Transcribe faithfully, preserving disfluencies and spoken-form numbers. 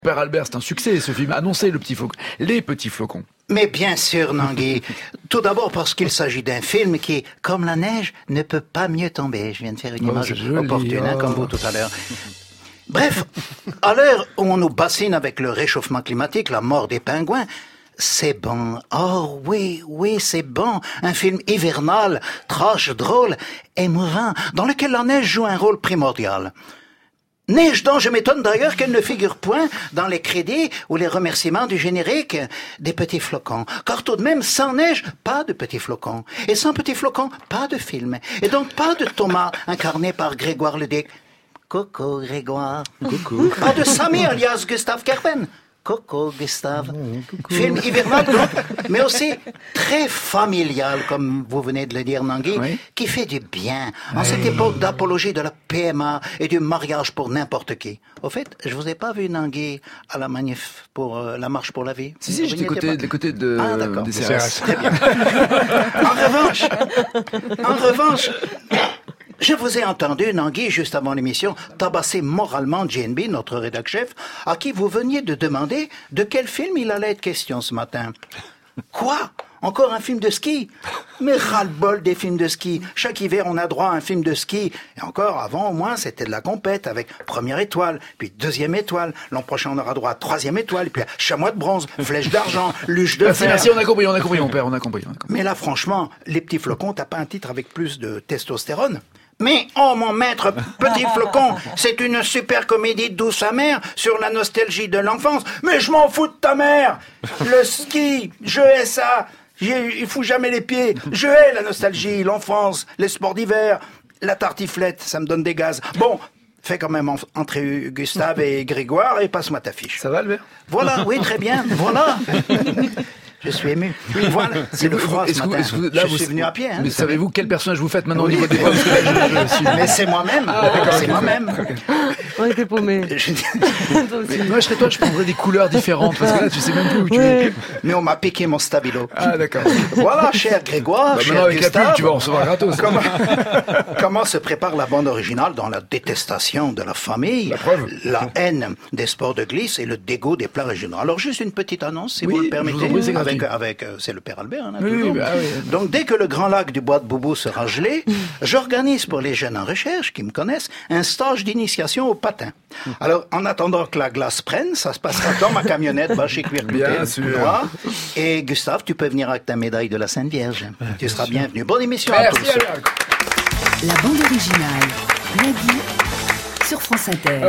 Père Albert, c'est un succès ce film, annoncé le petit flocon, les petits flocons. Mais bien sûr, Nangui. Tout d'abord parce qu'il s'agit d'un film qui, comme la neige, ne peut pas mieux tomber. Je viens de faire une Oh, image c'est joli, opportune, hein, oh. comme vous tout à l'heure. Bref, à l'heure où on nous bassine avec le réchauffement climatique, la mort des pingouins, c'est bon. Oh oui, oui, c'est bon. Un film hivernal, trash, drôle, émouvant, dans lequel la neige joue un rôle primordial. Neige dont je m'étonne d'ailleurs qu'elle ne figure point dans les crédits ou les remerciements du générique des petits flocons. Car tout de même, sans neige, pas de petits flocons. Et sans petits flocons, pas de film. Et donc pas de Thomas, incarné par Grégoire Ludic. Coucou Grégoire. Coucou. Pas de Samy alias Gustave Kerpen. Coucou Gustave. Film hivernal, donc, mais aussi très familial, comme vous venez de le dire, Nangui, Oui. qui fait du bien en cette époque d'apologie de la P M A et du mariage pour n'importe qui. Au fait, je vous ai pas vu, Nangui, à la manif pour euh, la marche pour la vie. Si, si, Vous j'étais n'y étiez côté, pas des côtés de, Ah, d'accord. des Des C R S. Très bien. En revanche, en revanche, je vous ai entendu, Nangui, juste avant l'émission, tabasser moralement J N B, notre rédac-chef, à qui vous veniez de demander de quel film il allait être question ce matin. Quoi? Encore un film de ski? Mais ras-le-bol des films de ski. Chaque hiver, on a droit à un film de ski. Et encore, avant, au moins, c'était de la compète avec première étoile, puis deuxième étoile. L'an prochain, on aura droit à troisième étoile, puis à chamois de bronze, flèche d'argent, luche de Merci, fer. merci, on a compris, on a compris, mon père, on a compris. On a compris. Mais là, franchement, Les Petits Flocons, t'as pas un titre avec plus de testostérone? Mais, oh mon maître, Petit Flocon, c'est une super comédie douce amère sur la nostalgie de l'enfance. Mais je m'en fous de ta mère! Le ski, je hais ça! J'ai- Il fout jamais les pieds. Je hais la nostalgie, l'enfance, les sports d'hiver, la tartiflette, ça me donne des gaz. Bon, fais quand même en- entrer Gustave et Grégoire et passe-moi ta fiche. Ça va, Albert? Voilà, oui, très bien, voilà. Je suis ému. Voilà, c'est le froid ce Est-ce que- matin. est-ce que- là, je vous- suis venu à pied. Hein, Mais vous savez. savez-vous quel personnage vous faites maintenant Oui. au niveau des voix? Parce que là, je- je suis- Mais c'est moi-même. c'est moi-même. On était paumés. Je- Toi aussi. Mais moi, je serais toi, je prendrais des couleurs différentes, parce que là, tu sais même plus où tu Ouais. es. Mais on m'a piqué mon stabilo. Ah, d'accord. Voilà, cher Grégoire, Bah, cher maintenant, avec la Gustave, pub, tu vas en recevoir gratos. comment, comment se prépare la bande originale dans la détestation de la famille, La preuve. la haine des sports de glisse et le dégoût des plats régionaux. Alors, juste une petite annonce, si Oui, vous le je vous en permettez. prie, c'est gratuit. avec, avec, euh, c'est le père Albert, hein, Oui, toujours. oui, bah oui. Donc, dès que le grand lac du bois de Boubou sera gelé, j'organise pour les jeunes en recherche qui me connaissent un stage d'initiation au patin. Alors, en attendant que la glace prenne, ça se passera dans ma camionnette, va chez Cuir Bien Coutet, sûr. noir. Et Gustave, tu peux venir avec ta médaille de la Sainte Vierge. Tu seras bienvenu. Bonne émission à Merci, tous. Albert. La bande originale, Nagui, sur France Inter.